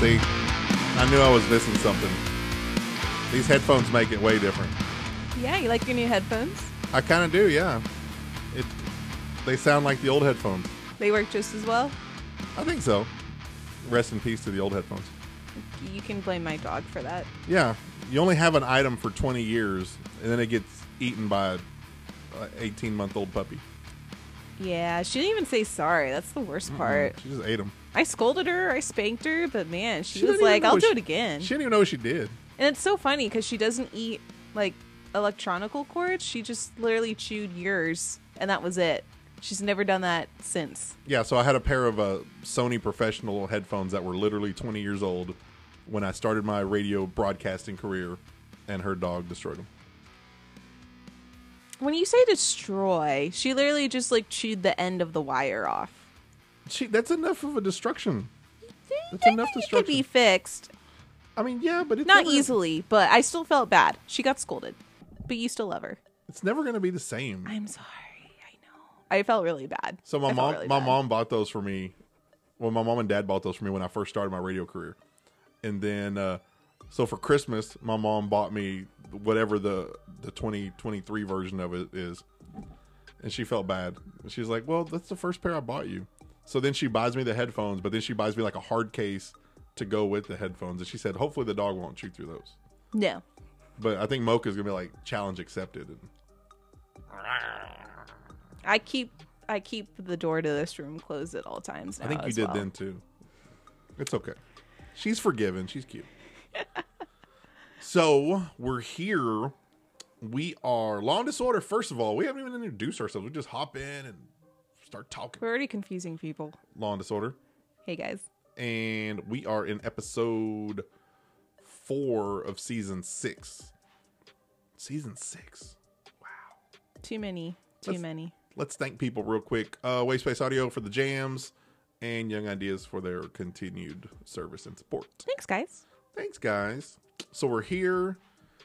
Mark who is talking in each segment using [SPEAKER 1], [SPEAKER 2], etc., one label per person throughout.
[SPEAKER 1] See, I knew I was missing something. These headphones make it way different.
[SPEAKER 2] Yeah, you like your new headphones?
[SPEAKER 1] I kind of do, yeah. They sound like the old headphones.
[SPEAKER 2] They work just as well?
[SPEAKER 1] I think so. Rest in peace to the old headphones.
[SPEAKER 2] You can blame my dog for that.
[SPEAKER 1] Yeah, you only have an item for 20 years, and then it gets eaten by an 18-month-old puppy.
[SPEAKER 2] Yeah, she didn't even say sorry. That's the worst part.
[SPEAKER 1] She just ate them.
[SPEAKER 2] I scolded her, I spanked her, but man, she was
[SPEAKER 1] didn't even
[SPEAKER 2] like,
[SPEAKER 1] know
[SPEAKER 2] I'll
[SPEAKER 1] what
[SPEAKER 2] do
[SPEAKER 1] she-
[SPEAKER 2] it again.
[SPEAKER 1] She didn't even know what she did.
[SPEAKER 2] And it's so funny because she doesn't eat like electronical cords. She just literally chewed yours, and that was it. She's never done that since.
[SPEAKER 1] Yeah, so I had a pair of Sony professional headphones that were literally 20 years old when I started my radio broadcasting career, and her dog destroyed them.
[SPEAKER 2] When you say destroy, she literally just like chewed the end of the wire off.
[SPEAKER 1] That's enough of a destruction. That's enough
[SPEAKER 2] It could
[SPEAKER 1] destruction.
[SPEAKER 2] be fixed.
[SPEAKER 1] I mean, yeah, but it's
[SPEAKER 2] Not
[SPEAKER 1] never,
[SPEAKER 2] easily, but I still felt bad. She got scolded. But you still love her.
[SPEAKER 1] It's never going to be the same.
[SPEAKER 2] I'm sorry. I know. I felt really bad.
[SPEAKER 1] So my
[SPEAKER 2] I felt
[SPEAKER 1] mom,
[SPEAKER 2] really
[SPEAKER 1] my
[SPEAKER 2] bad.
[SPEAKER 1] mom bought those for me. Well, my mom and dad bought those for me when I first started my radio career, and then so for Christmas, my mom bought me whatever the 2023 version of it is, and she felt bad. She's like, "Well, that's the first pair I bought you." So then she buys me the headphones, but then she buys me like a hard case to go with the headphones, and she said, "Hopefully the dog won't chew through those."
[SPEAKER 2] No.
[SPEAKER 1] But I think Mocha's gonna be like challenge accepted. And
[SPEAKER 2] I keep the door to this room closed at all times now.
[SPEAKER 1] I think you
[SPEAKER 2] as
[SPEAKER 1] did
[SPEAKER 2] well.
[SPEAKER 1] then too. It's okay. She's forgiven. She's cute. So we're here. We are Law and Disorder. First of all, we haven't even introduced ourselves. We just hop in and start talking.
[SPEAKER 2] We're already confusing people.
[SPEAKER 1] Law and Disorder.
[SPEAKER 2] Hey guys.
[SPEAKER 1] And we are in episode 4 of season 6. Season 6. Wow.
[SPEAKER 2] Too many.
[SPEAKER 1] Let's thank people real quick. Waste Space Audio for the jams, and Young Ideas for their continued service and support.
[SPEAKER 2] Thanks, guys.
[SPEAKER 1] Thanks, guys. So we're here.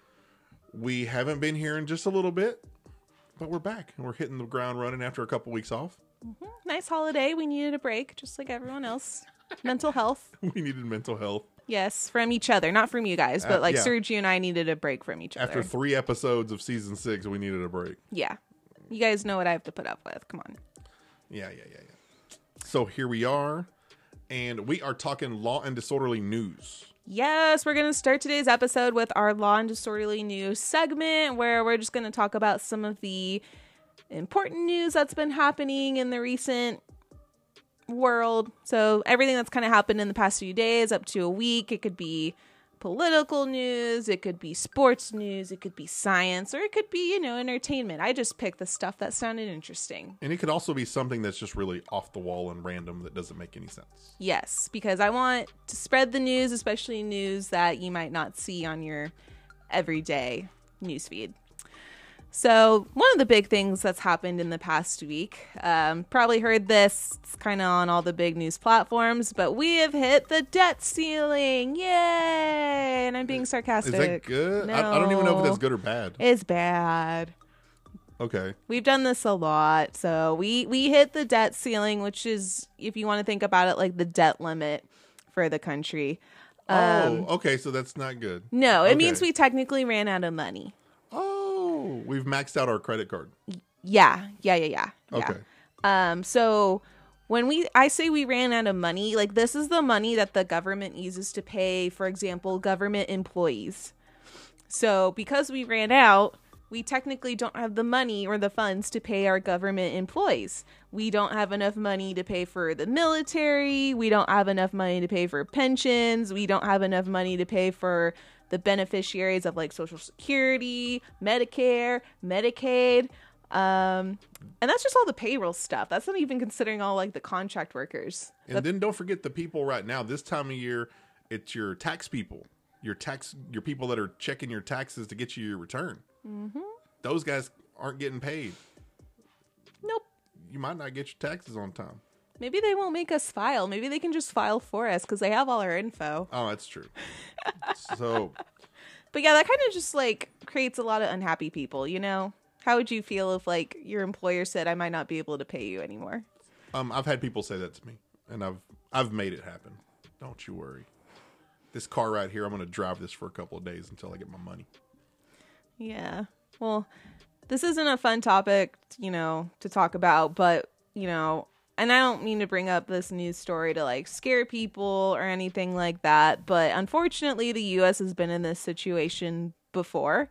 [SPEAKER 1] We haven't been here in just a little bit, but we're back, and we're hitting the ground running after a couple weeks off.
[SPEAKER 2] Nice holiday. We needed a break, just like everyone else. Mental health.
[SPEAKER 1] We needed mental health.
[SPEAKER 2] Yes, from each other. Not from you guys, but like
[SPEAKER 1] yeah.
[SPEAKER 2] Sergio and I needed a break from each
[SPEAKER 1] After
[SPEAKER 2] other.
[SPEAKER 1] 3 episodes of season 6, we needed a break.
[SPEAKER 2] Yeah. You guys know what I have to put up with. Come on.
[SPEAKER 1] Yeah. So here we are, and we are talking Law and Disorderly news.
[SPEAKER 2] Yes, we're going to start today's episode with our Law and Disorderly News segment where we're just going to talk about some of the important news that's been happening in the recent world. So everything that's kind of happened in the past few days up to a week. It could be political news, it could be sports news, it could be science, or it could be, entertainment. I just picked the stuff that sounded interesting.
[SPEAKER 1] And it could also be something that's just really off the wall and random that doesn't make any sense.
[SPEAKER 2] Yes, because I want to spread the news, especially news that you might not see on your everyday newsfeed. So one of the big things that's happened in the past week, probably heard this, it's kind of on all the big news platforms, but we have hit the debt ceiling. Yay! And I'm being sarcastic.
[SPEAKER 1] Is that good?
[SPEAKER 2] No.
[SPEAKER 1] I don't even know if that's good or bad.
[SPEAKER 2] It's bad.
[SPEAKER 1] Okay.
[SPEAKER 2] We've done this a lot. So we hit the debt ceiling, which is, if you want to think about it, like the debt limit for the country.
[SPEAKER 1] Okay, so that's not good.
[SPEAKER 2] No, it
[SPEAKER 1] Okay.
[SPEAKER 2] means we technically ran out of money.
[SPEAKER 1] Oh, we've maxed out our credit card.
[SPEAKER 2] Yeah.
[SPEAKER 1] Okay.
[SPEAKER 2] So when I say we ran out of money, like this is the money that the government uses to pay, for example, government employees. So because we ran out, we technically don't have the money or the funds to pay our government employees. We don't have enough money to pay for the military. We don't have enough money to pay for pensions. We don't have enough money to pay for the beneficiaries of like Social Security, Medicare, Medicaid. And that's just all the payroll stuff. That's not even considering all like the contract workers.
[SPEAKER 1] And then don't forget the people right now. This time of year, it's your tax people. Your people that are checking your taxes to get you your return. Mm-hmm. Those guys aren't getting paid.
[SPEAKER 2] Nope.
[SPEAKER 1] You might not get your taxes on time.
[SPEAKER 2] Maybe they won't make us file. Maybe they can just file for us because they have all our info.
[SPEAKER 1] Oh, that's true. So,
[SPEAKER 2] But yeah, that kind of just like creates a lot of unhappy people, you know? How would you feel if like your employer said, I might not be able to pay you anymore?
[SPEAKER 1] I've had people say that to me, and I've made it happen. Don't you worry. this car right here, I'm going to drive this for a couple of days until I get my money.
[SPEAKER 2] Yeah. Well, this isn't a fun topic, to talk about, but, and I don't mean to bring up this news story to like scare people or anything like that, but unfortunately the US has been in this situation before.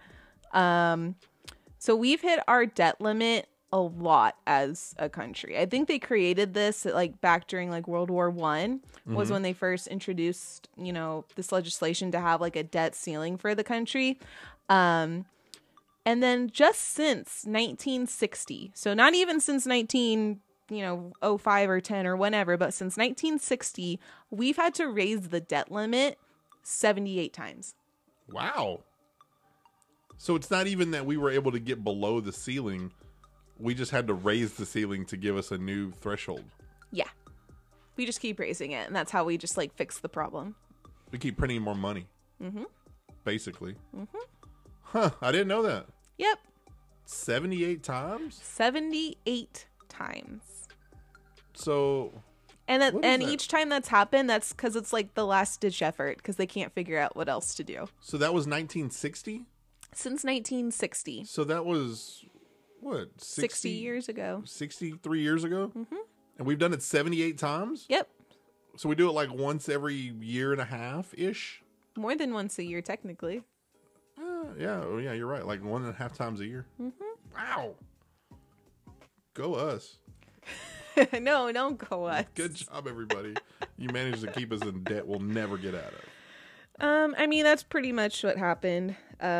[SPEAKER 2] So we've hit our debt limit a lot as a country. I think they created this like back during like World War I was when they first introduced, this legislation to have like a debt ceiling for the country. And then just since 1960, so not even since 05 or 10 or whenever, but since 1960, we've had to raise the debt limit 78 times.
[SPEAKER 1] Wow. So it's not even that we were able to get below the ceiling. We just had to raise the ceiling to give us a new threshold.
[SPEAKER 2] Yeah. We just keep raising it, and that's how we just like fix the problem.
[SPEAKER 1] We keep printing more money.
[SPEAKER 2] Mm-hmm.
[SPEAKER 1] Basically. Mm-hmm. Huh. I didn't know that.
[SPEAKER 2] Yep.
[SPEAKER 1] 78 times?
[SPEAKER 2] 78 times.
[SPEAKER 1] So...
[SPEAKER 2] And each time that's happened, that's because it's like the last ditch effort because they can't figure out what else to do.
[SPEAKER 1] So that was 1960?
[SPEAKER 2] Since 1960.
[SPEAKER 1] So that was, what?
[SPEAKER 2] 60 years ago.
[SPEAKER 1] 63 years ago?
[SPEAKER 2] Mm-hmm.
[SPEAKER 1] And we've done it 78 times?
[SPEAKER 2] Yep.
[SPEAKER 1] So we do it like once every year and a half-ish?
[SPEAKER 2] More than once a year, technically.
[SPEAKER 1] Yeah, you're right. Like 1.5 times a year.
[SPEAKER 2] Mm-hmm.
[SPEAKER 1] Wow. Go us.
[SPEAKER 2] No, don't go us.
[SPEAKER 1] Good job, everybody. You managed to keep us in debt we'll never get out of.
[SPEAKER 2] I mean, that's pretty much what happened.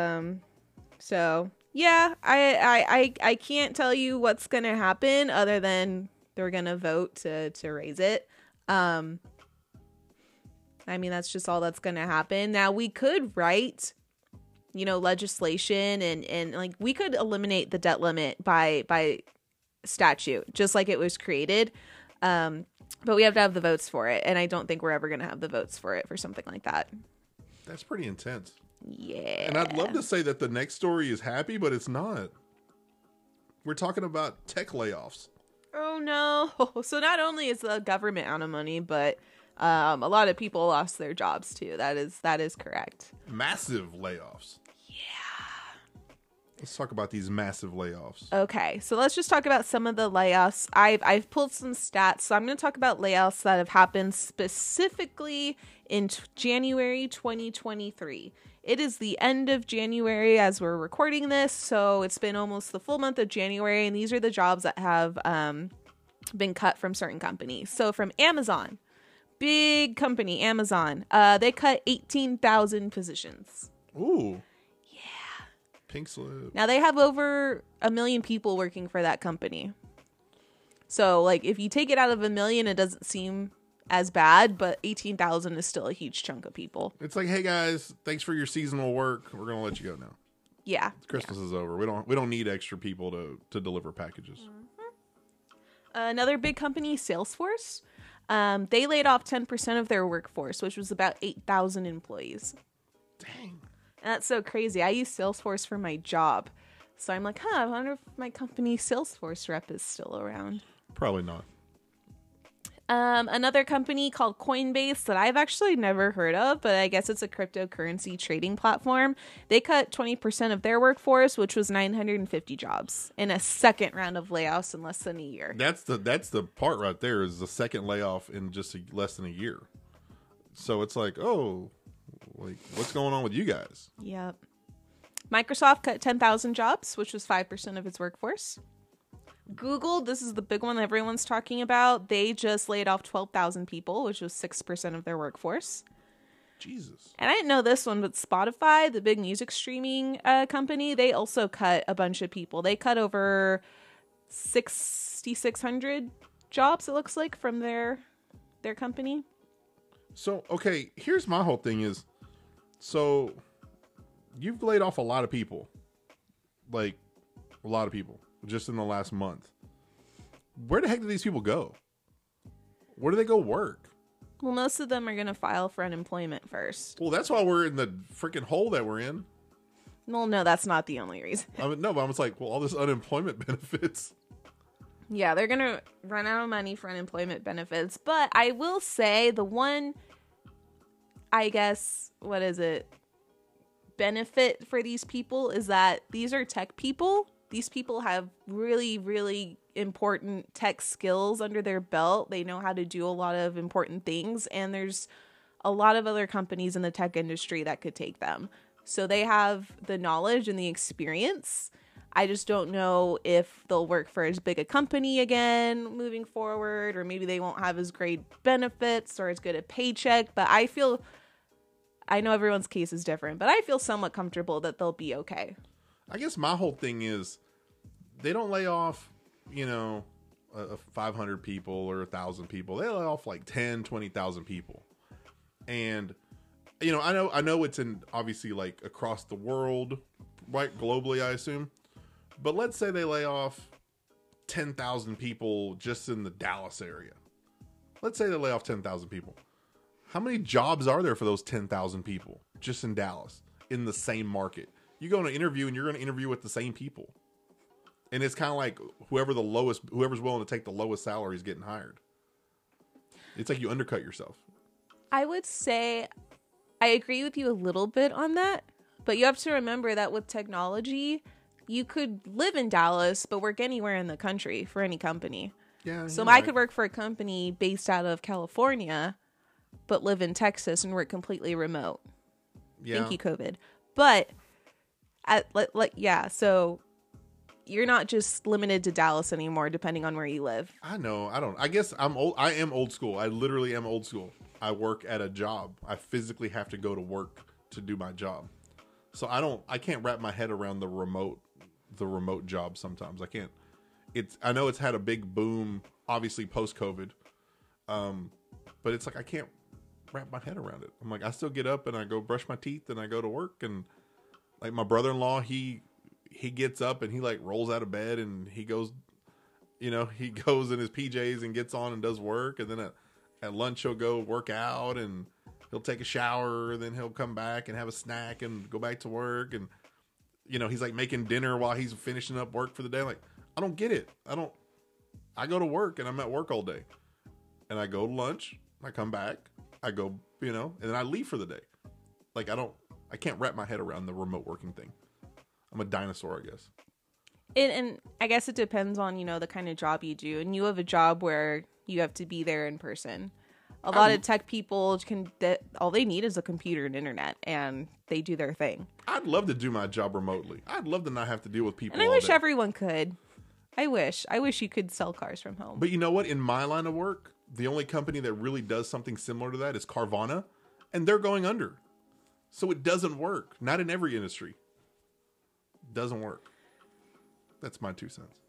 [SPEAKER 2] So yeah, I can't tell you what's gonna happen other than they're gonna vote to raise it. I mean, that's just all that's gonna happen. Now we could write, legislation and like we could eliminate the debt limit by statute, just like it was created. But we have to have the votes for it, and I don't think we're ever gonna have the votes for it for something like that.
[SPEAKER 1] That's pretty intense.
[SPEAKER 2] Yeah.
[SPEAKER 1] And I'd love to say that the next story is happy, but it's not. We're talking about tech layoffs.
[SPEAKER 2] Oh no. So not only is the government out of money, but a lot of people lost their jobs too. That is correct.
[SPEAKER 1] Massive layoffs. Let's talk about these massive layoffs.
[SPEAKER 2] Okay, so let's just talk about some of the layoffs. I've pulled some stats, so I'm going to talk about layoffs that have happened specifically in January 2023. It is the end of January as we're recording this, so it's been almost the full month of January, and these are the jobs that have been cut from certain companies. So from Amazon, big company, Amazon, they cut 18,000 positions.
[SPEAKER 1] Ooh. Pink slip.
[SPEAKER 2] Now they have over 1 million people working for that company. So like if you take it out of 1 million, it doesn't seem as bad, but 18,000 is still a huge chunk of people.
[SPEAKER 1] It's like, hey guys, thanks for your seasonal work. We're gonna let you go now.
[SPEAKER 2] Yeah.
[SPEAKER 1] Christmas is over. We don't need extra people to deliver packages.
[SPEAKER 2] Mm-hmm. Another big company, Salesforce, they laid off 10% of their workforce, which was about 8,000 employees.
[SPEAKER 1] Dang.
[SPEAKER 2] And that's so crazy. I use Salesforce for my job. So I'm like, I wonder if my company Salesforce rep is still around.
[SPEAKER 1] Probably not.
[SPEAKER 2] Another company called Coinbase that I've actually never heard of, but I guess it's a cryptocurrency trading platform. They cut 20% of their workforce, which was 950 jobs in a second round of layoffs in less than a year.
[SPEAKER 1] That's the part right there is the second layoff in just less than a year. So it's like, oh, like what's going on with you guys?
[SPEAKER 2] Yep. Microsoft cut 10,000 jobs, which was 5% of its workforce. Google, this is the big one everyone's talking about. They just laid off 12,000 people, which was 6% of their workforce.
[SPEAKER 1] Jesus.
[SPEAKER 2] And I didn't know this one, but Spotify, the big music streaming company, they also cut a bunch of people. They cut over 6,600 jobs, it looks like, from their company.
[SPEAKER 1] So, okay, here's my whole thing is, so you've laid off a lot of people. Like, a lot of people. Just in the last month. Where the heck do these people go? Where do they go work?
[SPEAKER 2] Well, most of them are going to file for unemployment first.
[SPEAKER 1] Well, that's why we're in the freaking hole that we're in.
[SPEAKER 2] Well, no, that's not the only reason.
[SPEAKER 1] No, but I'm just like, well, all this unemployment benefits.
[SPEAKER 2] Yeah, they're going to run out of money for unemployment benefits. But I will say the one I guess, what is it, benefit for these people is that these are tech people. These people have really, really important tech skills under their belt. They know how to do a lot of important things, and there's a lot of other companies in the tech industry that could take them. So they have the knowledge and the experience. I just don't know if they'll work for as big a company again moving forward, or maybe they won't have as great benefits or as good a paycheck. But I know everyone's case is different, but I feel somewhat comfortable that they'll be okay.
[SPEAKER 1] I guess my whole thing is they don't lay off, 500 people or 1,000 people. They lay off like 10, 20,000 people. And, I know it's in obviously like across the world, right? Globally, I assume. But let's say they lay off 10,000 people just in the Dallas area. Let's say they lay off 10,000 people. How many jobs are there for those 10,000 people just in Dallas in the same market? You go on an interview and you're going to interview with the same people. And it's kind of like whoever's willing to take the lowest salary is getting hired. It's like you undercut yourself.
[SPEAKER 2] I would say I agree with you a little bit on that, but you have to remember that with technology, you could live in Dallas, but work anywhere in the country for any company.
[SPEAKER 1] Yeah.
[SPEAKER 2] So I could work for a company based out of California, but live in Texas and work completely remote.
[SPEAKER 1] Yeah.
[SPEAKER 2] Thank you, COVID. But so you're not just limited to Dallas anymore, depending on where you live.
[SPEAKER 1] I know. I guess I'm old. I am old school. I literally am old school. I work at a job. I physically have to go to work to do my job. So I can't wrap my head around the remote job sometimes. I can't. I know it's had a big boom, obviously post-COVID. But it's like I can't wrap my head around it. I'm like, I still get up and I go brush my teeth and I go to work, and like my brother-in-law, he gets up and he like rolls out of bed and he goes, he goes in his PJs and gets on and does work, and then at lunch he'll go work out and he'll take a shower, and then he'll come back and have a snack and go back to work, and he's like making dinner while he's finishing up work for the day. Like, I don't get it. I go to work and I'm at work all day, and I go to lunch, I come back, I go, and then I leave for the day. Like, I can't wrap my head around the remote working thing. I'm a dinosaur, I guess.
[SPEAKER 2] And I guess it depends on, the kind of job you do. And you have a job where you have to be there in person. A lot of tech people all they need is a computer and internet, and they do their thing.
[SPEAKER 1] I'd love to do my job remotely. I'd love to not have to deal with people.
[SPEAKER 2] And I wish
[SPEAKER 1] day.
[SPEAKER 2] everyone could. I wish you could sell cars from home.
[SPEAKER 1] But you know what? In my line of work, the only company that really does something similar to that is Carvana, and they're going under. So it doesn't work. Not in every industry. Doesn't work. That's my 2 cents.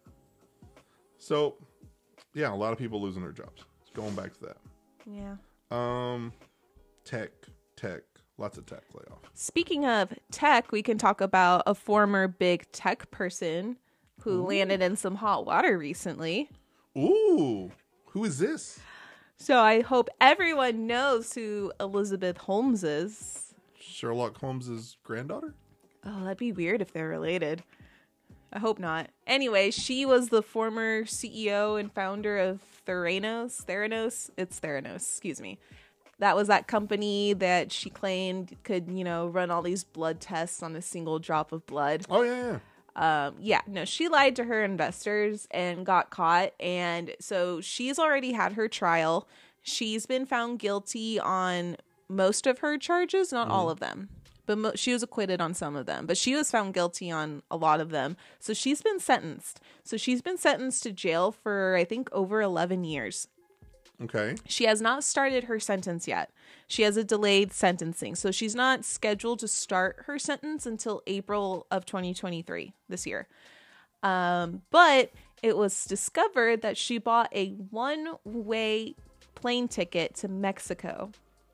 [SPEAKER 1] So, yeah, a lot of people losing their jobs. Going back to that.
[SPEAKER 2] Yeah.
[SPEAKER 1] Tech. Lots of tech layoff.
[SPEAKER 2] Speaking of tech, we can talk about a former big tech person who landed in some hot water recently.
[SPEAKER 1] Ooh. Who is this?
[SPEAKER 2] So I hope everyone knows who Elizabeth Holmes is.
[SPEAKER 1] Sherlock Holmes' granddaughter?
[SPEAKER 2] Oh, that'd be weird if they're related. I hope not. Anyway, she was the former CEO and founder of Theranos. It's Theranos, excuse me. That was that company that she claimed could, run all these blood tests on a single drop of blood.
[SPEAKER 1] Oh, yeah.
[SPEAKER 2] She lied to her investors and got caught. And so she's already had her trial. She's been found guilty on most of her charges, not all of them. But she was acquitted on some of them. But she was found guilty on a lot of them. So she's been sentenced. So she's been sentenced to jail for, I think, over 11 years.
[SPEAKER 1] Okay.
[SPEAKER 2] She has not started her sentence yet. She has a delayed sentencing. So she's not scheduled to start her sentence until April of 2023, this year. But it was discovered that she bought a one-way plane ticket to Mexico.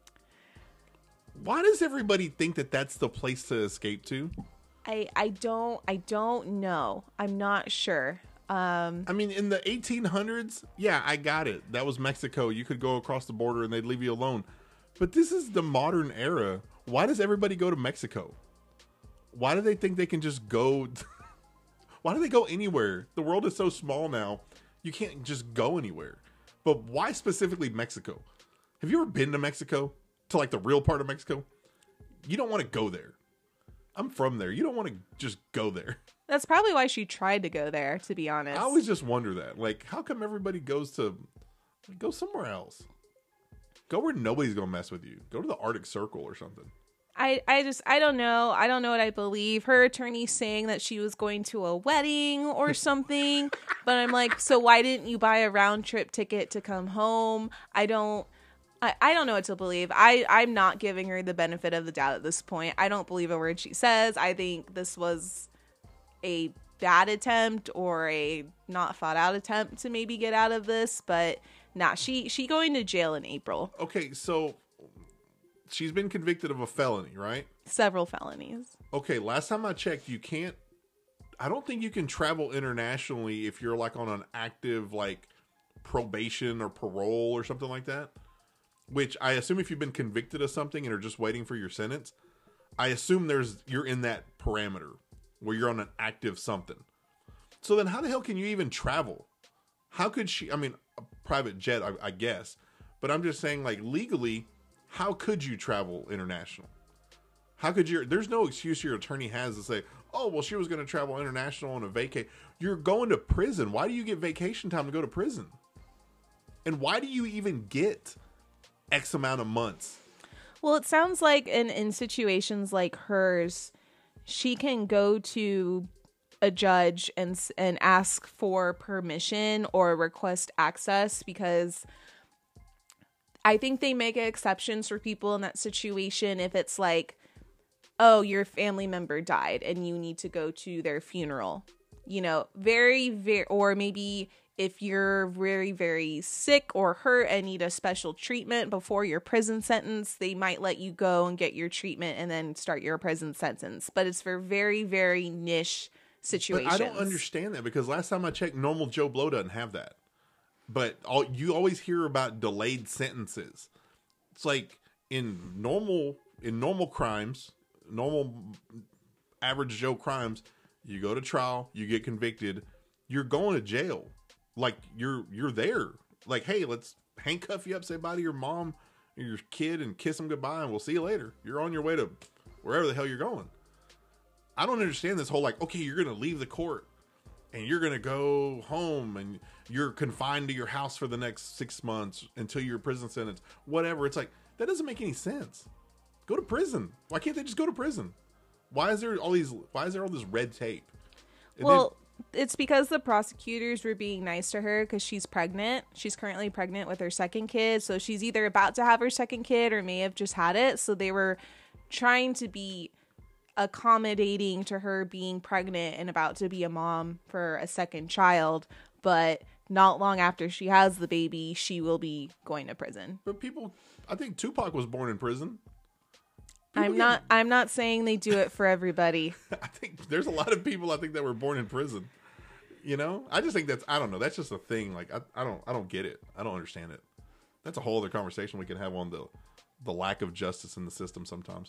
[SPEAKER 1] Why does everybody think that that's the place to escape to?
[SPEAKER 2] I don't know. I'm not sure.
[SPEAKER 1] I mean, in the 1800s, yeah, I got it. That was Mexico. You could go across the border and they'd leave you alone. But this is the modern era. Why does everybody go to Mexico? Why do they think they can just go? Why do they go anywhere? The world is so small now. You can't just go anywhere. But why specifically Mexico? Have you ever been to Mexico? to like the real part of Mexico, you don't want to go there. I'm from there. You don't want to just go there.
[SPEAKER 2] That's probably why she tried to go there, to be honest.
[SPEAKER 1] I always just wonder that. Like, how come everybody go somewhere else? Go where nobody's going to mess with you. Go to the Arctic Circle or something.
[SPEAKER 2] I don't know. I don't know what I believe. Her attorney's saying that she was going to a wedding or something. But I'm like, so why didn't you buy a round trip ticket to come home? I don't know what to believe. I'm not giving her the benefit of the doubt at this point. I don't believe a word she says. I think this was a bad attempt or a not thought out attempt to maybe get out of this. But nah, she going to jail in April.
[SPEAKER 1] Okay, so she's been convicted of a felony, right?
[SPEAKER 2] Several felonies.
[SPEAKER 1] Okay, last time I checked, I don't think you can travel internationally if you're like on an active like probation or parole or something like that. Which I assume if you've been convicted of something and are just waiting for your sentence, I assume you're in that parameter where you're on an active something. So then how the hell can you even travel? How could she, I mean, a private jet, I guess. But I'm just saying, like, legally, how could you travel international? How could there's no excuse your attorney has to say, oh, well, she was going to travel international on a vacay. You're going to prison. Why do you get vacation time to go to prison? And why do you even get X amount of months?
[SPEAKER 2] Well, it sounds like in situations like hers, she can go to a judge and ask for permission or request access, because I think they make exceptions for people in that situation if it's like, oh, your family member died and you need to go to their funeral. You know, or maybe if you're very, very sick or hurt and need a special treatment before your prison sentence, they might let you go and get your treatment and then start your prison sentence. But it's for very, very niche situations.
[SPEAKER 1] But I don't understand that, because last time I checked, normal Joe Blow doesn't have that. But you always hear about delayed sentences. It's like in normal crimes, normal average Joe crimes, you go to trial, you get convicted, you're going to jail. Like you're there. Like, hey, let's handcuff you up, say bye to your mom or your kid and kiss them goodbye, and we'll see you later. You're on your way to wherever the hell you're going. I don't understand this whole like, okay, you're going to leave the court and you're going to go home and you're confined to your house for the next 6 months until your prison sentence, whatever. It's like, that doesn't make any sense. Go to prison. Why can't they just go to prison? Why is there all this red tape? And
[SPEAKER 2] it's because the prosecutors were being nice to her because she's pregnant. She's currently pregnant with her second kid. So she's either about to have her second kid or may have just had it. So they were trying to be accommodating to her being pregnant and about to be a mom for a second child. But not long after she has the baby, she will be going to prison.
[SPEAKER 1] But I think Tupac was born in prison.
[SPEAKER 2] I'm not saying they do it for everybody.
[SPEAKER 1] I think there's a lot of people that were born in prison. You know, I just think I don't know. That's just a thing. Like, I don't get it. I don't understand it. That's a whole other conversation we can have on the lack of justice in the system sometimes.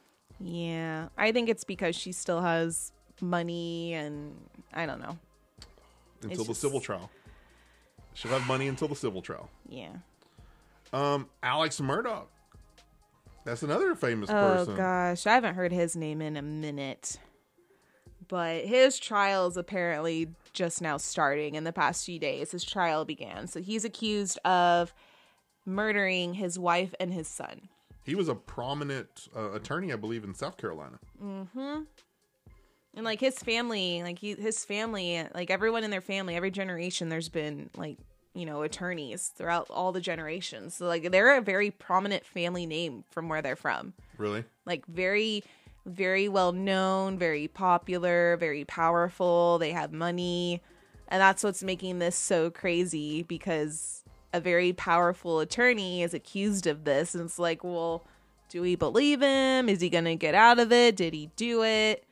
[SPEAKER 2] Yeah, I think it's because she still has money, and I don't know.
[SPEAKER 1] Until the civil trial. She'll have money until the civil trial.
[SPEAKER 2] Yeah.
[SPEAKER 1] Alex Murdaugh. That's another famous person.
[SPEAKER 2] Oh, gosh. I haven't heard his name in a minute. But his trial is apparently just now starting in the past few days. His trial began. So he's accused of murdering his wife and his son.
[SPEAKER 1] He was a prominent attorney, I believe, in South Carolina.
[SPEAKER 2] Mm-hmm. And, like, his family, like, everyone in their family, every generation, there's been, like, you know, attorneys throughout all the generations. So, like, they're a very prominent family name from where they're from.
[SPEAKER 1] Really?
[SPEAKER 2] Like, very, very well known, very popular, very powerful. They have money. And that's what's making this so crazy, because a very powerful attorney is accused of this. And it's like, well, do we believe him? Is he going to get out of it? Did he do it?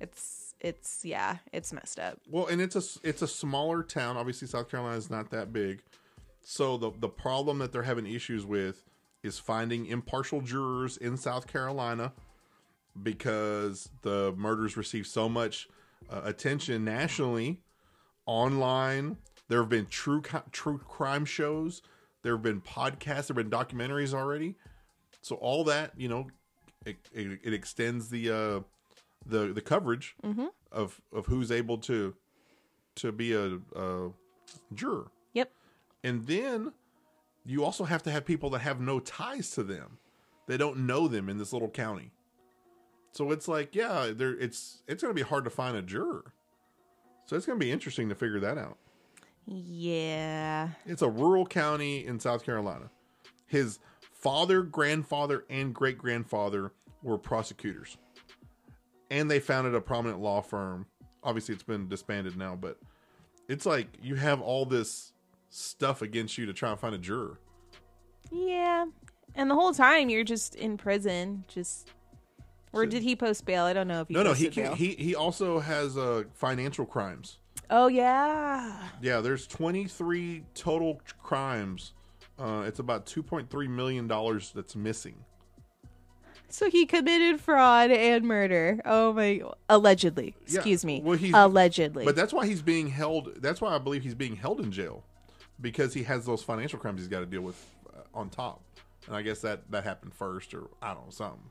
[SPEAKER 2] It's messed up.
[SPEAKER 1] Well, and it's a smaller town. Obviously, South Carolina is not that big. So the problem that they're having issues with is finding impartial jurors in South Carolina, because the murders receive so much attention nationally, online. There have been true crime shows. There have been podcasts. There have been documentaries already. So all that, it extends the coverage of who's able to be a juror.
[SPEAKER 2] Yep.
[SPEAKER 1] And then you also have to have people that have no ties to them. They don't know them in this little county. So it's like, yeah, it's going to be hard to find a juror. So it's going to be interesting to figure that out.
[SPEAKER 2] Yeah.
[SPEAKER 1] It's a rural county in South Carolina. His father, grandfather, and great-grandfather were prosecutors. And they founded a prominent law firm. Obviously, it's been disbanded now, but it's like you have all this stuff against you to try and find a juror.
[SPEAKER 2] Yeah. And the whole time you're just in prison, or did he post bail? I don't know if he
[SPEAKER 1] he
[SPEAKER 2] bail.
[SPEAKER 1] he also has financial crimes.
[SPEAKER 2] Oh yeah.
[SPEAKER 1] Yeah, there's 23 total crimes. It's about $2.3 million that's missing.
[SPEAKER 2] So he committed fraud and murder. Oh my! Allegedly, excuse me.
[SPEAKER 1] Well,
[SPEAKER 2] allegedly.
[SPEAKER 1] But that's why he's being held. That's why I believe he's being held in jail, because he has those financial crimes he's got to deal with on top. And I guess that happened first, or I don't know, something.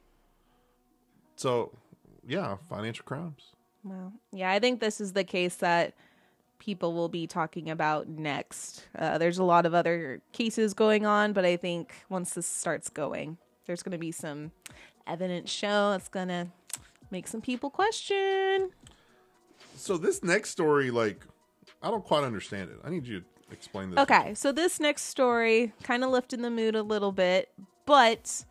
[SPEAKER 1] So, yeah, financial crimes.
[SPEAKER 2] Well, yeah, I think this is the case that people will be talking about next. There's a lot of other cases going on, but I think once this starts going, there's going to be some evidence show that's going to make some people question.
[SPEAKER 1] So this next story, I don't quite understand it. I need you to explain this.
[SPEAKER 2] Okay, so this next story kind of lifted the mood a little bit, but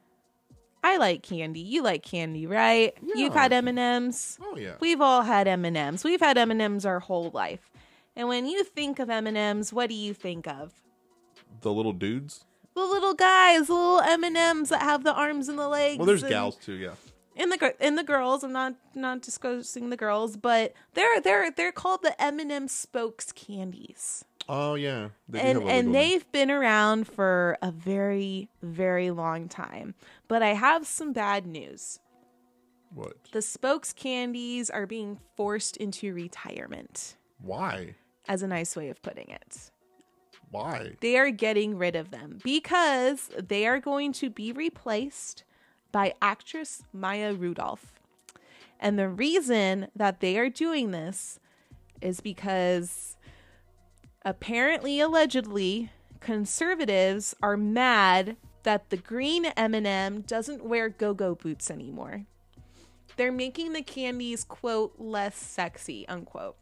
[SPEAKER 2] I like candy. You like candy, right?
[SPEAKER 1] Yeah.
[SPEAKER 2] You've had M&Ms.
[SPEAKER 1] Oh, yeah.
[SPEAKER 2] We've all had M&Ms. We've had M&Ms our whole life. And when you think of M&Ms, what do you think of?
[SPEAKER 1] The little dudes?
[SPEAKER 2] The little guys, the little M&Ms that have the arms and the legs.
[SPEAKER 1] Well, there's gals too, yeah.
[SPEAKER 2] And the girls. I'm not discussing the girls, but they're called the M&M Spokes candies.
[SPEAKER 1] Oh yeah,
[SPEAKER 2] and they've been around for a very, very long time. But I have some bad news.
[SPEAKER 1] What?
[SPEAKER 2] The Spokes candies are being forced into retirement.
[SPEAKER 1] Why?
[SPEAKER 2] As a nice way of putting it.
[SPEAKER 1] Why?
[SPEAKER 2] They are getting rid of them because they are going to be replaced by actress Maya Rudolph. And the reason that they are doing this is because apparently, allegedly, conservatives are mad that the green M&M doesn't wear go-go boots anymore. They're making the candies, quote, less sexy, unquote.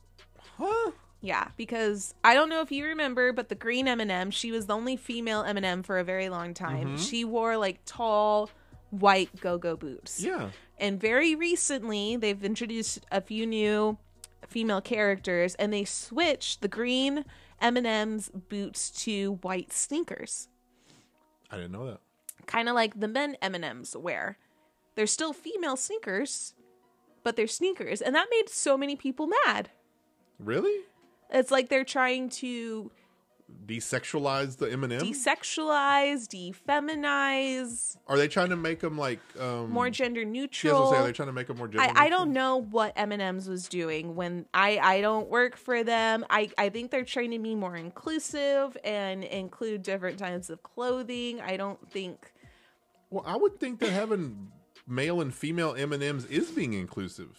[SPEAKER 1] Huh?
[SPEAKER 2] Yeah, because I don't know if you remember, but the green M&M, she was the only female M&M for a very long time.
[SPEAKER 1] Mm-hmm.
[SPEAKER 2] She wore tall white go-go boots.
[SPEAKER 1] Yeah.
[SPEAKER 2] And very recently, they've introduced a few new female characters, and they switched the green M&M's boots to white sneakers.
[SPEAKER 1] I didn't know that.
[SPEAKER 2] Kind of like the men M&M's wear. They're still female sneakers, but they're sneakers. And that made so many people mad.
[SPEAKER 1] Really?
[SPEAKER 2] It's like they're trying to
[SPEAKER 1] desexualize the M&M?
[SPEAKER 2] Desexualize, defeminize.
[SPEAKER 1] Are they trying to make them
[SPEAKER 2] more gender neutral?
[SPEAKER 1] I was gonna say, are they trying to make them more gender neutral?
[SPEAKER 2] I don't know what M&M's was doing when I don't work for them. I think they're trying to be more inclusive and include different types of clothing. I don't think.
[SPEAKER 1] Well, I would think that having male and female M&M's is being inclusive.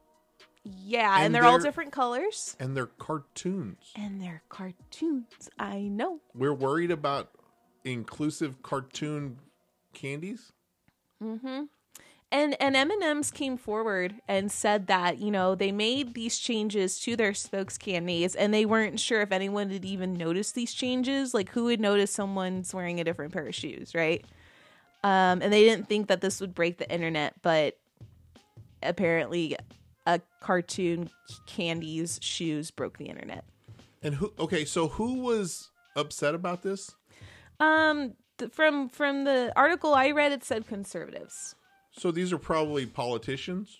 [SPEAKER 2] Yeah, and they're all different colors.
[SPEAKER 1] And they're cartoons.
[SPEAKER 2] I know.
[SPEAKER 1] We're worried about inclusive cartoon candies?
[SPEAKER 2] Mm-hmm. And M&M's came forward and said that, they made these changes to their Spokes candies, and they weren't sure if anyone had even noticed these changes. Like, who would notice someone's wearing a different pair of shoes, right? And they didn't think that this would break the internet, but apparently a cartoon candy's shoes broke the internet.
[SPEAKER 1] And who was upset about this?
[SPEAKER 2] From the article I read, it said conservatives.
[SPEAKER 1] So these are probably politicians?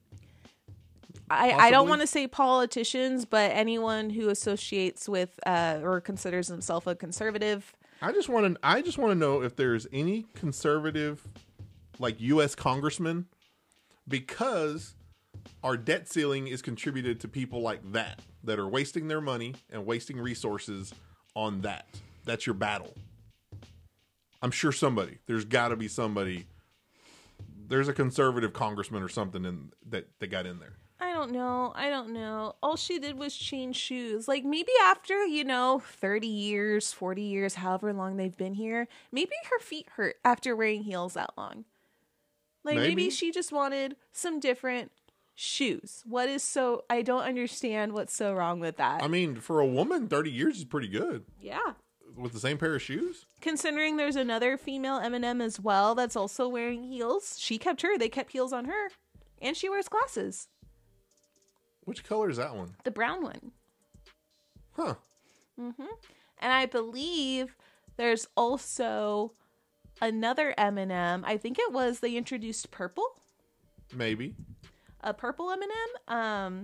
[SPEAKER 2] I don't want to say politicians, but anyone who associates with or considers himself a conservative.
[SPEAKER 1] I just want to know if there's any conservative, U.S. congressman, because our debt ceiling is contributed to people like that are wasting their money and wasting resources on that. That's your battle. I'm sure somebody. There's got to be somebody. There's a conservative congressman or something that got in there.
[SPEAKER 2] I don't know. All she did was change shoes. Like, maybe after, 30 years, 40 years, however long they've been here, maybe her feet hurt after wearing heels that long. Like, maybe she just wanted some different shoes. I don't understand what's so wrong with that.
[SPEAKER 1] I mean, for a woman, 30 years is pretty good.
[SPEAKER 2] Yeah.
[SPEAKER 1] With the same pair of shoes?
[SPEAKER 2] Considering there's another female Eminem as well that's also wearing heels. They kept heels on her. And she wears glasses.
[SPEAKER 1] Which color is that one?
[SPEAKER 2] The brown one.
[SPEAKER 1] Huh.
[SPEAKER 2] Mm-hmm. And I believe there's also another Eminem. I think they introduced purple.
[SPEAKER 1] Maybe.
[SPEAKER 2] A purple Eminem.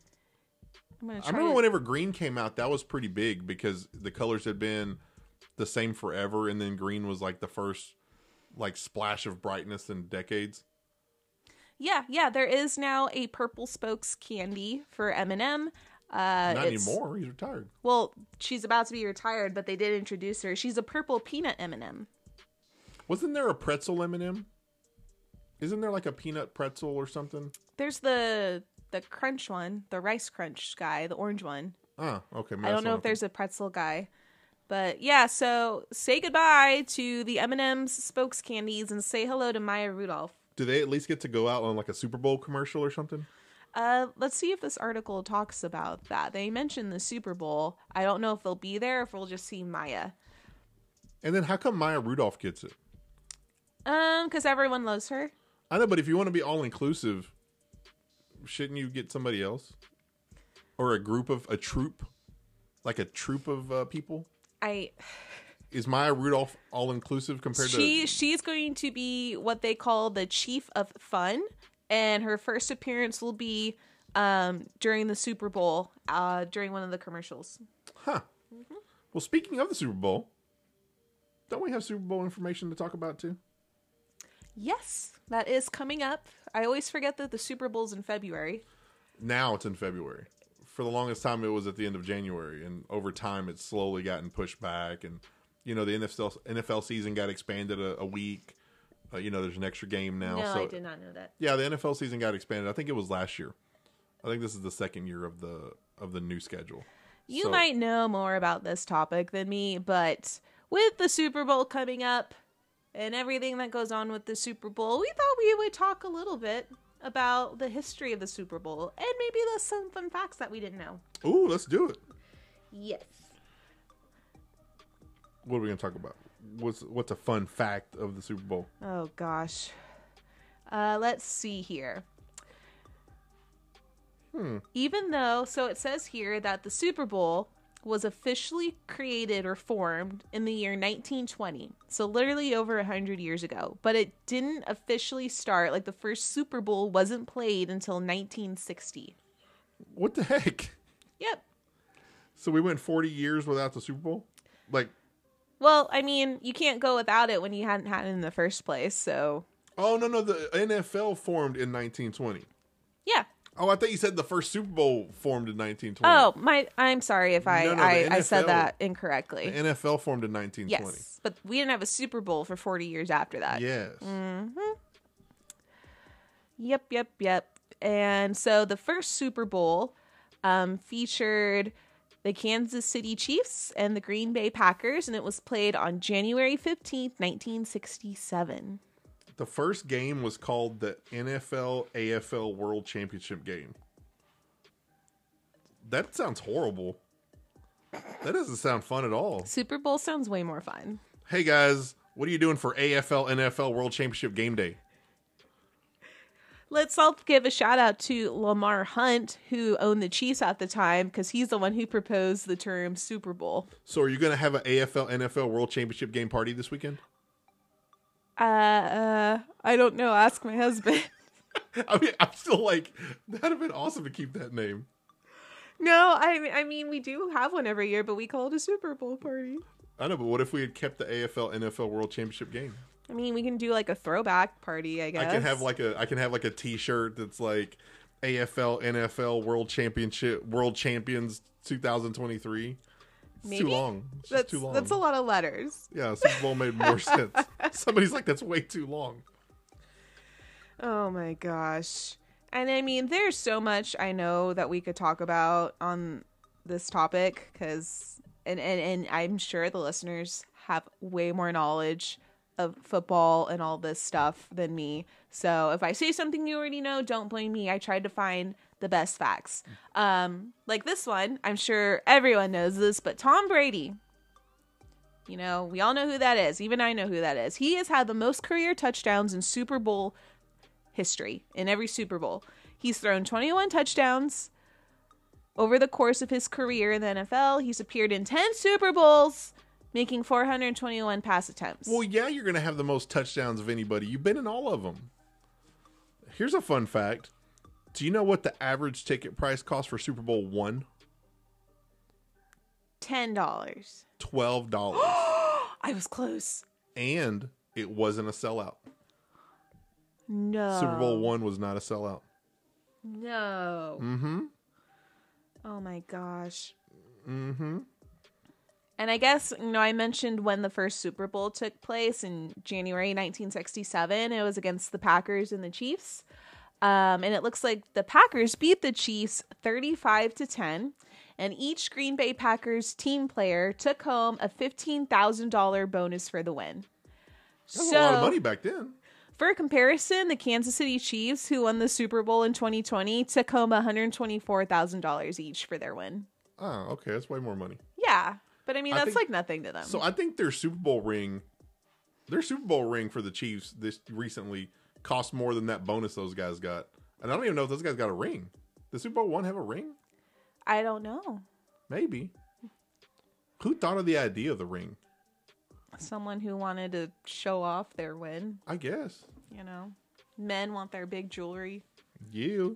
[SPEAKER 1] I remember whenever green came out, that was pretty big because the colors had been the same forever, and then green was like the first splash of brightness in decades.
[SPEAKER 2] Yeah, there is now a purple spokes candy for Eminem.
[SPEAKER 1] Not anymore. He's retired.
[SPEAKER 2] Well, she's about to be retired, but they did introduce her. She's a purple peanut Eminem.
[SPEAKER 1] Wasn't there a pretzel Eminem? Isn't there like a peanut pretzel or something?
[SPEAKER 2] There's the crunch one, the rice crunch guy, the orange one.
[SPEAKER 1] Oh, okay.
[SPEAKER 2] I don't know if there's a pretzel guy. But yeah, so say goodbye to the M&M's spokes candies and say hello to Maya Rudolph.
[SPEAKER 1] Do they at least get to go out on like a Super Bowl commercial or something?
[SPEAKER 2] Let's see if this article talks about that. They mentioned the Super Bowl. I don't know if they'll be there or if we'll just see Maya.
[SPEAKER 1] And then how come Maya Rudolph gets it?
[SPEAKER 2] Because everyone loves her.
[SPEAKER 1] I know, but if you want to be all inclusive, shouldn't you get somebody else? Or a troop? Like a troop of people? Is Maya Rudolph all inclusive compared to...
[SPEAKER 2] She's going to be what they call the chief of fun. And her first appearance will be during the Super Bowl, during one of the commercials.
[SPEAKER 1] Huh. Mm-hmm. Well, speaking of the Super Bowl, don't we have Super Bowl information to talk about too?
[SPEAKER 2] Yes, that is coming up. I always forget that the Super Bowl's in February.
[SPEAKER 1] Now it's in February. For the longest time, it was at the end of January. And over time, it's slowly gotten pushed back. And, the NFL season got expanded a week. There's an extra game now.
[SPEAKER 2] No, I did not know that.
[SPEAKER 1] Yeah, the NFL season got expanded. I think it was last year. I think this is the second year of the new schedule.
[SPEAKER 2] You might know more about this topic than me, but with the Super Bowl coming up and everything that goes on with the Super Bowl, we thought we would talk a little bit about the history of the Super Bowl and maybe there's some fun facts that we didn't know.
[SPEAKER 1] Ooh, let's do it.
[SPEAKER 2] Yes.
[SPEAKER 1] What are we going to talk about? What's a fun fact of the Super Bowl?
[SPEAKER 2] Oh, gosh. Let's see here. Even though, so it says here that the Super Bowl was officially created or formed in the year 1920. So literally over 100 years ago. But it didn't officially start, like the first Super Bowl wasn't played until 1960.
[SPEAKER 1] What the heck?
[SPEAKER 2] Yep.
[SPEAKER 1] So we went 40 years without the Super Bowl?
[SPEAKER 2] Well, I mean, you can't go without it when you hadn't had it in the first place, so...
[SPEAKER 1] Oh, no, the NFL formed in 1920.
[SPEAKER 2] Yeah.
[SPEAKER 1] Oh, I thought you said the first Super Bowl formed in 1920.
[SPEAKER 2] Oh, I'm sorry if I said that incorrectly.
[SPEAKER 1] The NFL formed in 1920.
[SPEAKER 2] Yes, but we didn't have a Super Bowl for 40 years after that.
[SPEAKER 1] Yes.
[SPEAKER 2] Mm-hmm. Yep. And so the first Super Bowl featured the Kansas City Chiefs and the Green Bay Packers, and it was played on January 15th, 1967.
[SPEAKER 1] The first game was called the NFL AFL World Championship game. That sounds horrible. That doesn't sound fun at all.
[SPEAKER 2] Super Bowl sounds way more fun.
[SPEAKER 1] Hey guys, what are you doing for AFL NFL World Championship game day?
[SPEAKER 2] Let's all give a shout out to Lamar Hunt, who owned the Chiefs at the time, because he's the one who proposed the term Super Bowl.
[SPEAKER 1] So are you going to have an AFL NFL World Championship game party this weekend?
[SPEAKER 2] I don't know. Ask my husband.
[SPEAKER 1] I mean, I'm still like, that'd have been awesome to keep that name.
[SPEAKER 2] No, I mean, we do have one every year, but we call it a Super Bowl party.
[SPEAKER 1] I know, but what if we had kept the AFL NFL World Championship game?
[SPEAKER 2] I mean, we can do like a throwback party, I guess.
[SPEAKER 1] I can have like a T-shirt that's like AFL NFL World Champions 2023. It's
[SPEAKER 2] Maybe?
[SPEAKER 1] too long. It's just too long.
[SPEAKER 2] That's a lot of letters.
[SPEAKER 1] Yeah, Super Bowl made more sense. Somebody's like, that's way too long.
[SPEAKER 2] Oh my gosh. And I mean, there's so much I know that we could talk about on this topic because, and I'm sure the listeners have way more knowledge of football and all this stuff than me. So if I say something you already know, don't blame me. I tried to find the best facts. Like this one, I'm sure everyone knows this, but Tom Brady. You know, we all know who that is. Even I know who that is. He has had the most career touchdowns in Super Bowl history, in every Super Bowl. He's thrown 21 touchdowns over the course of his career in the NFL. He's appeared in 10 Super Bowls, making 421 pass attempts.
[SPEAKER 1] Well, yeah, you're going to have the most touchdowns of anybody. You've been in all of them. Here's a fun fact. Do you know what the average ticket price cost for Super Bowl I?
[SPEAKER 2] $10.
[SPEAKER 1] $12.
[SPEAKER 2] I was close.
[SPEAKER 1] And it wasn't a sellout.
[SPEAKER 2] No.
[SPEAKER 1] Super Bowl I was not a sellout.
[SPEAKER 2] No.
[SPEAKER 1] Mm-hmm.
[SPEAKER 2] Oh my gosh.
[SPEAKER 1] Mm-hmm.
[SPEAKER 2] And I guess, you know, I mentioned when the first Super Bowl took place in January 1967. It was against the Packers and the Chiefs. And it looks like the Packers beat the Chiefs 35-10. And each Green Bay Packers team player took home a $15,000 bonus for the win.
[SPEAKER 1] That's a lot of money back then.
[SPEAKER 2] For comparison, the Kansas City Chiefs, who won the Super Bowl in 2020, took home $124,000 each for their win.
[SPEAKER 1] Oh, okay. That's way more money.
[SPEAKER 2] Yeah. But I mean, that's like nothing to them.
[SPEAKER 1] So I think their Super Bowl ring for the Chiefs this recently cost more than that bonus those guys got. And I don't even know if those guys got a ring. Does Super Bowl I have a ring?
[SPEAKER 2] I don't know.
[SPEAKER 1] Maybe. Who thought of the idea of the ring?
[SPEAKER 2] Someone who wanted to show off their win.
[SPEAKER 1] I guess.
[SPEAKER 2] You know, men want their big jewelry.
[SPEAKER 1] You.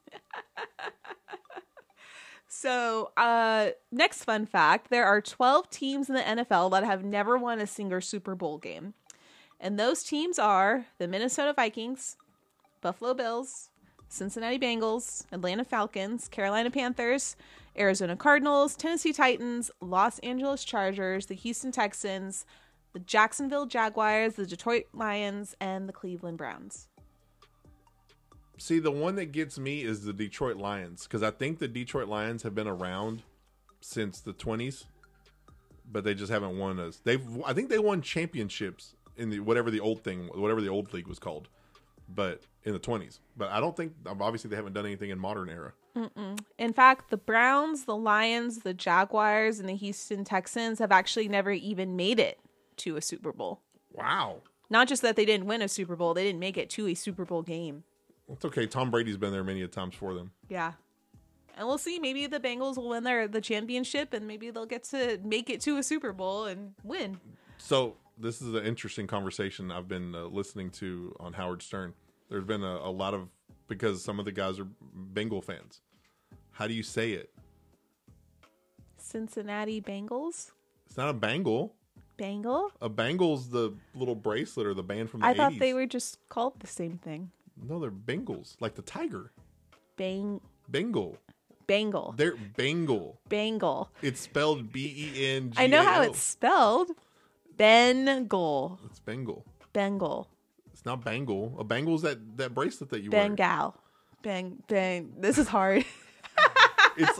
[SPEAKER 2] So, next fun fact, there are 12 teams in the NFL that have never won a single Super Bowl game. And those teams are the Minnesota Vikings, Buffalo Bills, Cincinnati Bengals, Atlanta Falcons, Carolina Panthers, Arizona Cardinals, Tennessee Titans, Los Angeles Chargers, the Houston Texans, the Jacksonville Jaguars, the Detroit Lions, and the Cleveland Browns.
[SPEAKER 1] See, the one that gets me is the Detroit Lions, because I think the Detroit Lions have been around since the 20s, but they just haven't won us. I think they won championships in whatever the old league was called, but in the 20s. But I don't think, obviously, they haven't done anything in modern era.
[SPEAKER 2] Mm-mm. In fact, the Browns, the Lions, the Jaguars, and the Houston Texans have actually never even made it to a Super Bowl.
[SPEAKER 1] Wow.
[SPEAKER 2] Not just that they didn't win a Super Bowl, they didn't make it to a Super Bowl game.
[SPEAKER 1] It's okay. Tom Brady's been there many a times for them.
[SPEAKER 2] Yeah. And we'll see. Maybe the Bengals will win the championship, and maybe they'll get to make it to a Super Bowl and win.
[SPEAKER 1] So this is an interesting conversation I've been listening to on Howard Stern. There's been a lot of, because some of the guys are Bengal fans. How do you say it?
[SPEAKER 2] Cincinnati Bengals?
[SPEAKER 1] It's not a bangle.
[SPEAKER 2] Bangle?
[SPEAKER 1] A bangle's the little bracelet or the band from the 80s.
[SPEAKER 2] I thought they were just called the same thing.
[SPEAKER 1] No, they're Bengals, like the tiger.
[SPEAKER 2] Bengal.
[SPEAKER 1] Bengal. They're Bengal.
[SPEAKER 2] Bangle.
[SPEAKER 1] It's spelled Bengal.
[SPEAKER 2] I know how it's spelled. Bengal.
[SPEAKER 1] It's Bengal.
[SPEAKER 2] Bengal.
[SPEAKER 1] It's not bangle. A bangle's that bracelet that you wear.
[SPEAKER 2] Bengal. Bang. This is hard.
[SPEAKER 1] It's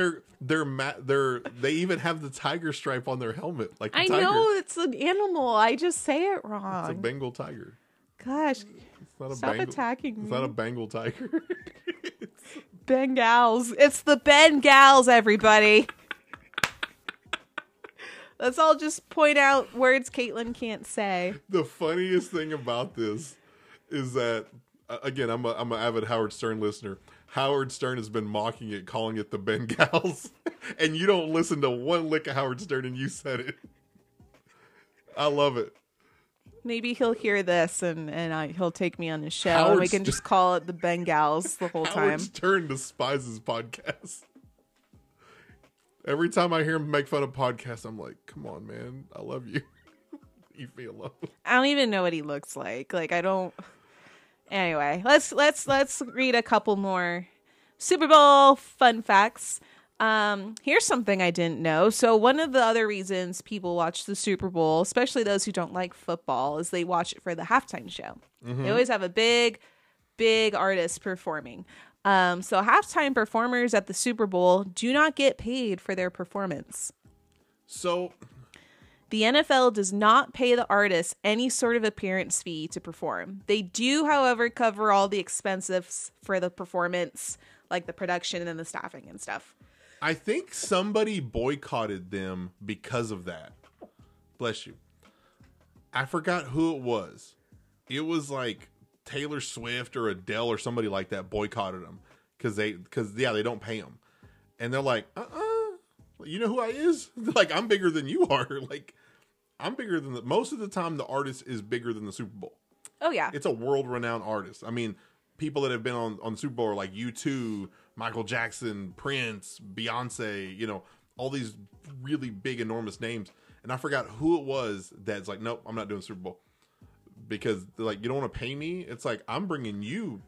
[SPEAKER 1] they even have the tiger stripe on their helmet, like the
[SPEAKER 2] I
[SPEAKER 1] tiger.
[SPEAKER 2] know it's an animal. I just say it wrong.
[SPEAKER 1] It's a Bengal tiger.
[SPEAKER 2] Gosh,
[SPEAKER 1] it's not a
[SPEAKER 2] stop
[SPEAKER 1] Bengal,
[SPEAKER 2] attacking me.
[SPEAKER 1] It's not a Bengal tiger.
[SPEAKER 2] Bengals. It's the Bengals, everybody. Let's all just point out words Caitlin can't say.
[SPEAKER 1] The funniest thing about this is that, again, I'm an avid Howard Stern listener. Howard Stern has been mocking it, calling it the Bengals, and you don't listen to one lick of Howard Stern, and you said it. I love it.
[SPEAKER 2] Maybe he'll hear this and he'll take me on his show, and we can just call it the Bengals the whole time.
[SPEAKER 1] Howard Stern despises podcasts. Every time I hear him make fun of podcasts, I'm like, come on, man. I love you. Leave me alone.
[SPEAKER 2] I don't even know what he looks like. Like, I don't... Anyway, let's read a couple more Super Bowl fun facts. Here's something I didn't know. So one of the other reasons people watch the Super Bowl, especially those who don't like football, is they watch it for the halftime show. They always have a big artist performing. So halftime performers at the Super Bowl do not get paid for their performance.
[SPEAKER 1] So
[SPEAKER 2] the NFL does not pay the artists any sort of appearance fee to perform. They do, however, cover all the expenses for the performance, like the production and the staffing and stuff.
[SPEAKER 1] I think somebody boycotted them because of that. Bless you. I forgot who it was. It was like Taylor Swift or Adele or somebody like that boycotted them because they don't pay them, and they're like, you know who I is? Like, I'm bigger than you are. Like, I'm bigger than most of the time. The artist is bigger than the Super Bowl.
[SPEAKER 2] Oh yeah,
[SPEAKER 1] it's a world renowned artist. I mean, people that have been on the Super Bowl are like U2, Michael Jackson, Prince, Beyonce. You know, all these really big, enormous names. And I forgot who it was that's like, nope, I'm not doing Super Bowl. Because they're like, you don't want to pay me. It's like, I'm bringing you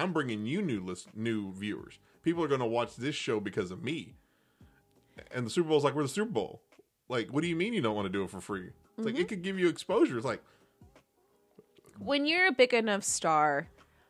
[SPEAKER 1] new viewers. People are going to watch this show because of me. And the Super Bowl's like, we're the Super Bowl. Like, what do you mean you don't want to do it for free? It's like, it could give you exposure. It's like,
[SPEAKER 2] when you're a big enough star,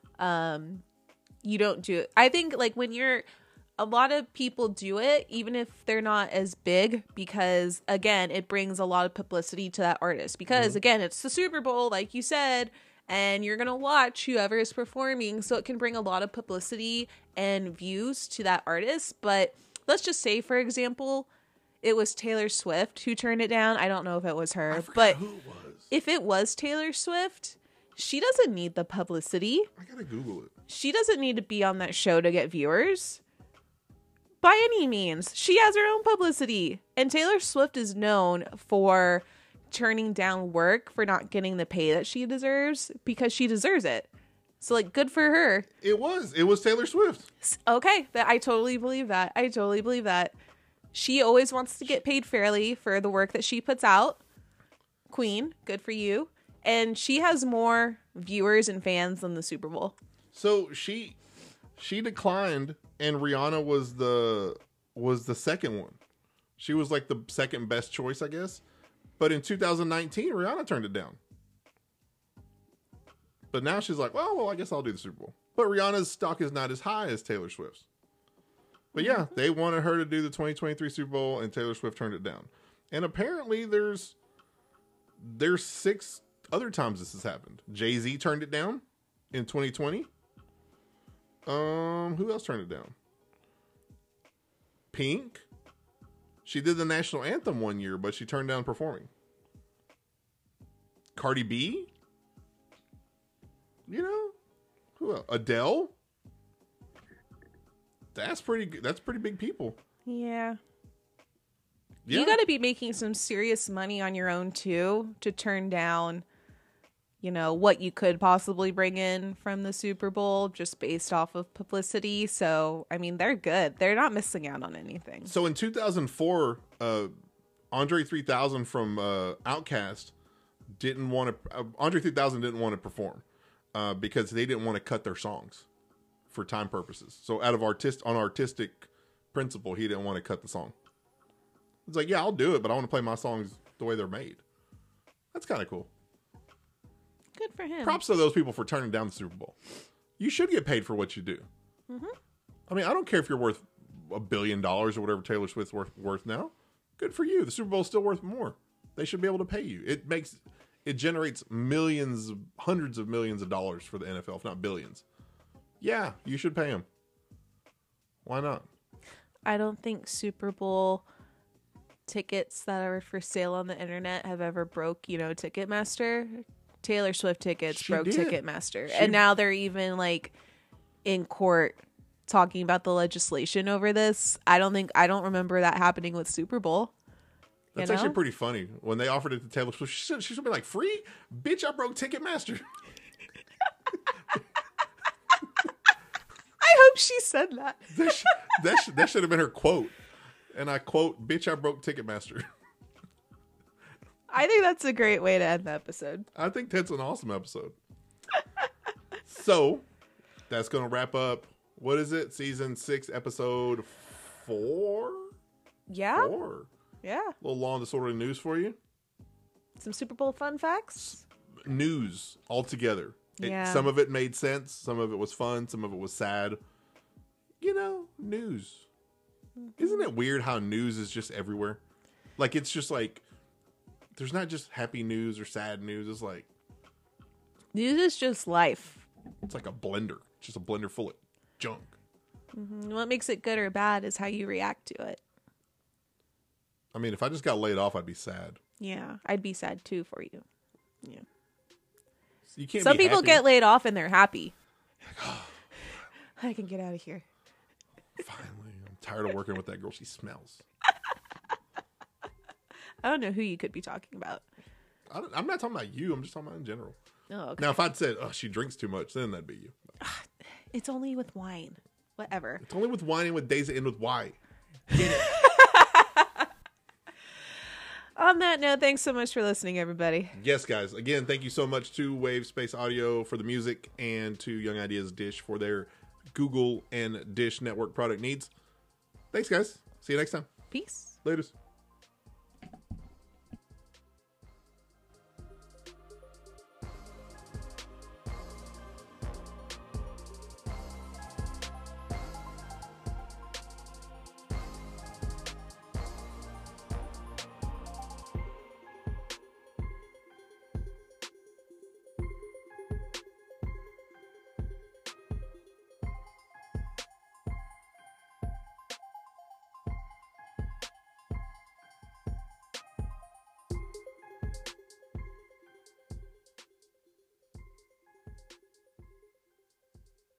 [SPEAKER 2] you don't do it. I think like a lot of people do it even if they're not as big, because again, it brings a lot of publicity to that artist, because again, it's the Super Bowl, like you said, and you're gonna watch whoever is performing, so it can bring a lot of publicity and views to that artist. But let's just say, for example, it was Taylor Swift who turned it down. I don't know if it was her, but
[SPEAKER 1] who it was.
[SPEAKER 2] If it was Taylor Swift, she doesn't need the publicity.
[SPEAKER 1] I gotta Google it.
[SPEAKER 2] She doesn't need to be on that show to get viewers. By any means. She has her own publicity. And Taylor Swift is known for turning down work, for not getting the pay that she deserves, because she deserves it. So, like, good for her.
[SPEAKER 1] It was Taylor Swift.
[SPEAKER 2] Okay. I totally believe that. She always wants to get paid fairly for the work that she puts out. Queen, good for you. And she has more viewers and fans than the Super Bowl.
[SPEAKER 1] So she declined, and Rihanna was the second one. She was like the second best choice, I guess. But in 2019, Rihanna turned it down. But now she's like, well, I guess I'll do the Super Bowl. But Rihanna's stock is not as high as Taylor Swift's. But yeah, they wanted her to do the 2023 Super Bowl, and Taylor Swift turned it down. And apparently there's 6 other times this has happened. Jay-Z turned it down in 2020. Who else turned it down? Pink. She did the national anthem one year, but she turned down performing. Cardi B. You know, who else? Adele. That's pretty big people.
[SPEAKER 2] Yeah. You got to be making some serious money on your own too to turn down, you know, what you could possibly bring in from the Super Bowl just based off of publicity. So, I mean, they're good. They're not missing out on anything.
[SPEAKER 1] So in 2004, Andre 3000 from Outkast Andre 3000 didn't want to perform because they didn't want to cut their songs for time purposes. So out of artistic principle, he didn't want to cut the song. It's like, yeah, I'll do it, but I want to play my songs the way they're made. That's kind of cool.
[SPEAKER 2] Good for him.
[SPEAKER 1] Props to those people for turning down the Super Bowl. You should get paid for what you do. Mm-hmm. I mean, I don't care if you're worth $1 billion or whatever Taylor Swift's worth now. Good for you. The Super Bowl is still worth more. They should be able to pay you. It generates millions, hundreds of millions of dollars for the NFL, if not billions. Yeah, you should pay them. Why not?
[SPEAKER 2] I don't think Super Bowl tickets that are for sale on the internet have ever broke, Ticketmaster. Taylor Swift tickets broke Ticketmaster. And now they're even like in court talking about the legislation over this. I don't remember that happening with Super Bowl.
[SPEAKER 1] That's actually pretty funny. When they offered it to Taylor Swift, she should be like, free? Bitch, I broke Ticketmaster.
[SPEAKER 2] I hope she said that.
[SPEAKER 1] That should have been her quote. And I quote, bitch, I broke Ticketmaster.
[SPEAKER 2] I think that's a great way to end the episode.
[SPEAKER 1] I think that's an awesome episode. So, that's going to wrap up, what is it? Season 6, episode 4.
[SPEAKER 2] Yeah.
[SPEAKER 1] 4.
[SPEAKER 2] Yeah.
[SPEAKER 1] A little long disorderly news for you.
[SPEAKER 2] Some Super Bowl fun facts.
[SPEAKER 1] News altogether.
[SPEAKER 2] Yeah.
[SPEAKER 1] Some of it made sense. Some of it was fun. Some of it was sad. You know, news. Isn't it weird how news is just everywhere? Like, it's just like, there's not just happy news or sad news. It's like,
[SPEAKER 2] News is just life.
[SPEAKER 1] it's like a blender. Just a blender full of junk.
[SPEAKER 2] What makes it good or bad is how you react to it.
[SPEAKER 1] I mean, if I just got laid off, I'd be sad.
[SPEAKER 2] Yeah. I'd be sad too for you. Yeah.
[SPEAKER 1] You can't.
[SPEAKER 2] Some
[SPEAKER 1] be
[SPEAKER 2] people
[SPEAKER 1] happy.
[SPEAKER 2] get laid off and they're happy. I can get out of here.
[SPEAKER 1] Finally, I'm tired of working with that girl. She smells.
[SPEAKER 2] I don't know who you could be talking about.
[SPEAKER 1] I'm not talking about you. I'm just talking about in general.
[SPEAKER 2] Oh, okay.
[SPEAKER 1] Now, if I'd said, "Oh, she drinks too much," then that'd be you.
[SPEAKER 2] It's only with wine. Whatever.
[SPEAKER 1] It's only with whining with days that end with Y.
[SPEAKER 2] On that note, thanks so much for listening, everybody.
[SPEAKER 1] Yes, guys. Again, thank you so much to Wave Space Audio for the music and to Young Ideas Dish for their Google and Dish network product needs. Thanks, guys. See you next time.
[SPEAKER 2] Peace.
[SPEAKER 1] Laters.